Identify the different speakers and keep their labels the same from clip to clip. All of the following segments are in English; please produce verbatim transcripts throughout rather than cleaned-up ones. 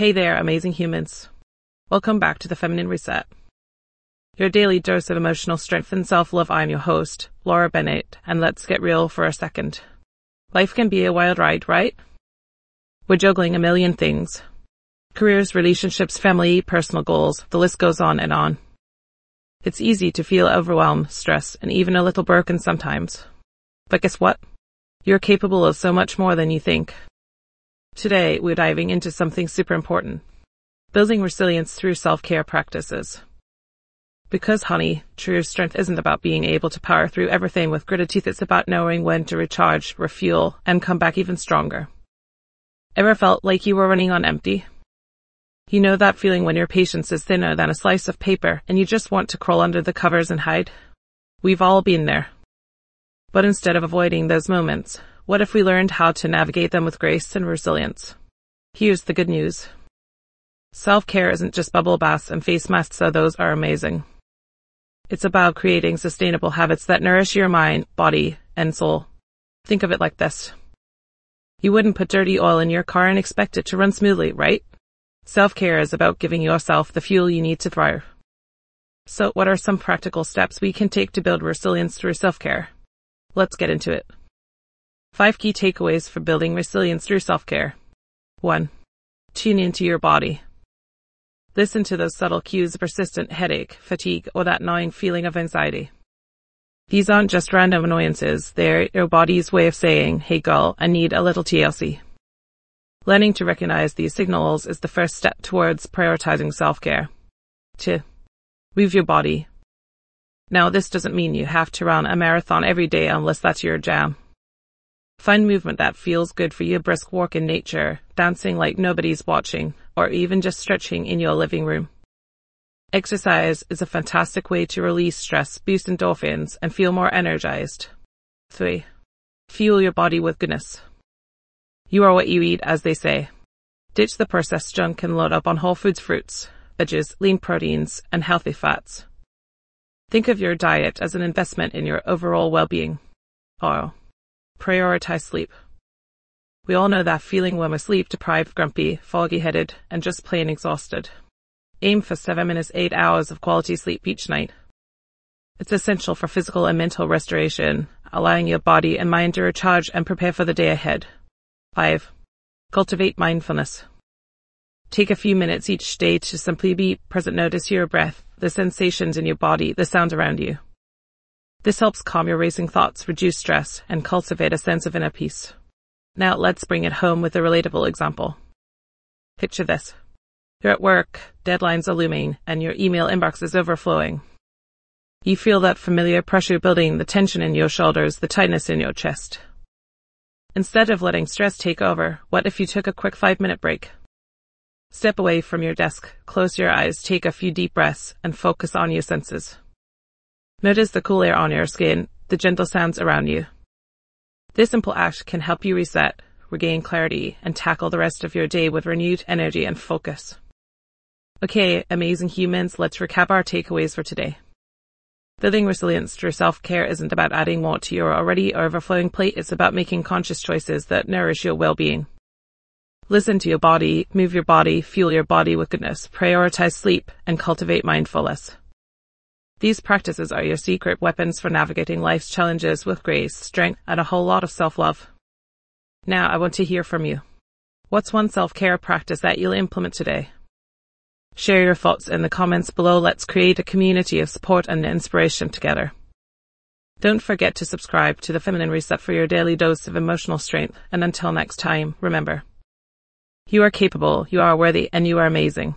Speaker 1: Hey there, amazing humans. Welcome back to the Feminine Reset, your daily dose of emotional strength and self-love. I'm your host, Laura Bennett, and let's get real for a second. Life can be a wild ride, right? We're juggling a million things. Careers, relationships, family, personal goals, the list goes on and on. It's easy to feel overwhelmed, stressed, and even a little broken sometimes. But guess what? You're capable of so much more than you think. Today, we're diving into something super important. Building resilience through self-care practices. Because, honey, true strength isn't about being able to power through everything with gritted teeth. It's about knowing when to recharge, refuel, and come back even stronger. Ever felt like you were running on empty? You know that feeling when your patience is thinner than a slice of paper and you just want to crawl under the covers and hide? We've all been there. But instead of avoiding those moments, what if we learned how to navigate them with grace and resilience? Here's the good news. Self-care isn't just bubble baths and face masks, though those are amazing. It's about creating sustainable habits that nourish your mind, body, and soul. Think of it like this. You wouldn't put dirty oil in your car and expect it to run smoothly, right? Self-care is about giving yourself the fuel you need to thrive. So what are some practical steps we can take to build resilience through self-care? Let's get into it. Five key takeaways for building resilience through self-care. One. Tune into your body. Listen to those subtle cues of persistent headache, fatigue, or that gnawing feeling of anxiety. These aren't just random annoyances. They're your body's way of saying, hey girl, I need a little T L C. Learning to recognize these signals is the first step towards prioritizing self-care. Two. Move your body. Now, this doesn't mean you have to run a marathon every day unless that's your jam. Find movement that feels good for you, a brisk walk in nature, dancing like nobody's watching, or even just stretching in your living room. Exercise is a fantastic way to release stress, boost endorphins, and feel more energized. Three. Fuel your body with goodness. You are what you eat, as they say. Ditch the processed junk and load up on whole foods, fruits, veggies, lean proteins, and healthy fats. Think of your diet as an investment in your overall well-being. Or prioritize sleep. We all know that feeling when we're sleep-deprived, grumpy, foggy-headed, and just plain exhausted. Aim for seven minutes, eight hours of quality sleep each night. It's essential for physical and mental restoration, allowing your body and mind to recharge and prepare for the day ahead. Five. Cultivate mindfulness. Take a few minutes each day to simply be present. Notice your breath, the sensations in your body, the sound around you. This helps calm your racing thoughts, reduce stress, and cultivate a sense of inner peace. Now let's bring it home with a relatable example. Picture this. You're at work, deadlines are looming, and your email inbox is overflowing. You feel that familiar pressure building, the tension in your shoulders, the tightness in your chest. Instead of letting stress take over, what if you took a quick five-minute break? Step away from your desk, close your eyes, take a few deep breaths, and focus on your senses. Notice the cool air on your skin, the gentle sounds around you. This simple act can help you reset, regain clarity, and tackle the rest of your day with renewed energy and focus. Okay, amazing humans, let's recap our takeaways for today. Building resilience through self-care isn't about adding more to your already overflowing plate. It's about making conscious choices that nourish your well-being. Listen to your body, move your body, fuel your body with goodness, prioritize sleep, and cultivate mindfulness. These practices are your secret weapons for navigating life's challenges with grace, strength, and a whole lot of self-love. Now, I want to hear from you. What's one self-care practice that you'll implement today? Share your thoughts in the comments below. Let's create a community of support and inspiration together. Don't forget to subscribe to the Feminine Reset for your daily dose of emotional strength. And until next time, remember, you are capable, you are worthy, and you are amazing.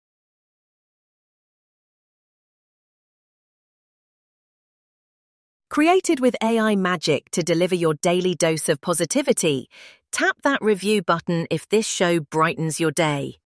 Speaker 2: Created with A I magic to deliver your daily dose of positivity, tap that review button if this show brightens your day.